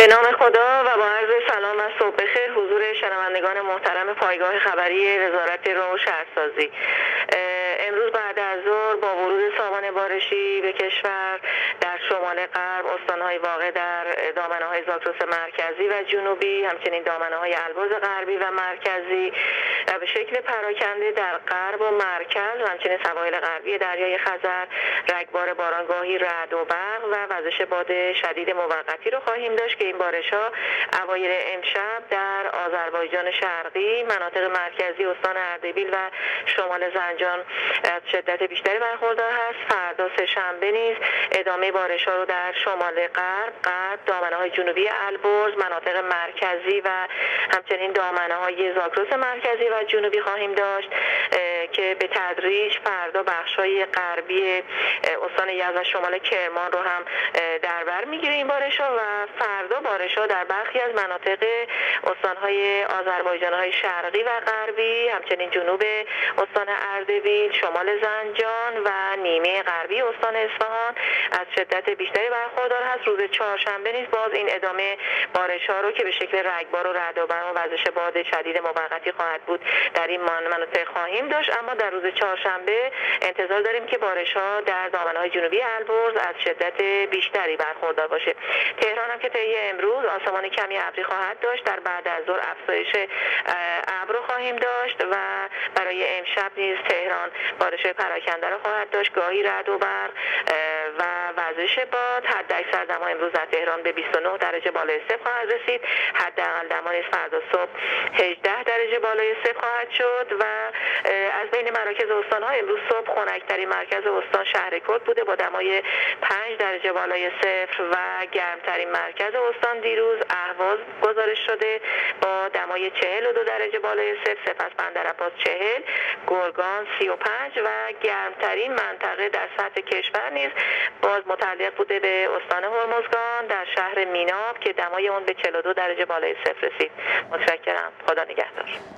به نام خدا و با عرض سلام و صبح بخیر حضور شنوندگان محترم پایگاه خبری وزارت راه و شهرسازی. امروز بعد از ظهر با ورود سامان بارشی به کشور در شمال غرب، استان‌های واقع در دامنه‌های زاگرس مرکزی و جنوبی، همچنین دامنه‌های البرز غربی و مرکزی و به شکل پراکنده در غرب و مرکز و همچنین سواحل غربی دریای خزر رگبار بارانگاهی، رعد و برق و وزش باد شدید موقتی رو خواهیم داشت که این بارش‌ها اوایل امشب در آذربایجان شرقی، مناطق مرکزی استان اردبیل و شمال زنجان از شدت بیشتری برخوردار هست. فردا سه‌شنبه نیز ادامه بارش‌ها رو در شمال غرب، دامنه‌های جنوبی البرز، مناطق مرکزی و همچنین دامنه‌های زاگرس مرکزی و جنوبی خواهیم داشت که به تدریج فردا بخش‌های غربی استان یزد و شمال کرمان رو هم در بر می‌گیره این بارش‌ها و فردا بارش‌ها در برخی از مناطق استان‌های آذربایجان‌های شرقی و غربی، همچنین جنوب استان اردبیل، شمال زنجان و نیمه غربی استان اصفهان از شدت بیشتری برخوردار هست. روز چهارشنبه نیز باز این ادامه بارش‌ها رو که به شکل رگبار و رعد و برق و وزش باد شدید موقتی خواهد بود در این مناطق خواهیم داشت، اما در روز چهارشنبه انتظار داریم که بارش‌ها در دامنه‌های جنوبی البرز از شدت بیشتری برخوردار باشه. تهران هم که طی امروز آسمان کمی ابری خواهد داشت، در بعد از ظهر افزایش ابر خواهیم داشت و برای امشب نیز تهران بارش پراکنده را خواهد داشت، گاهی رعد و برق و وزش باد. حداکثر دما امروز در تهران به 29 درجه بالای صفر خواهد رسید، حداقل دما فردا صبح 18 درجه بالای صفر خواهد شد و از بین مراکز استان‌ها امروز صبح خنک‌ترین مرکز استان شهرکرد بوده با دمای 5 درجه بالای صفر و گرمترین مرکز استان دیروز اهواز گزارش شده با دمای 42 درجه بالای صفر، سپس بندرعباس 40، گرگان 35 و گرمترین منطقه در سطح کشور نیز باز متعلق بوده به استان هرمزگان در شهر میناب که دمای اون به 42 درجه بالای صفر رسید. متشکرم. خدا نگهدار.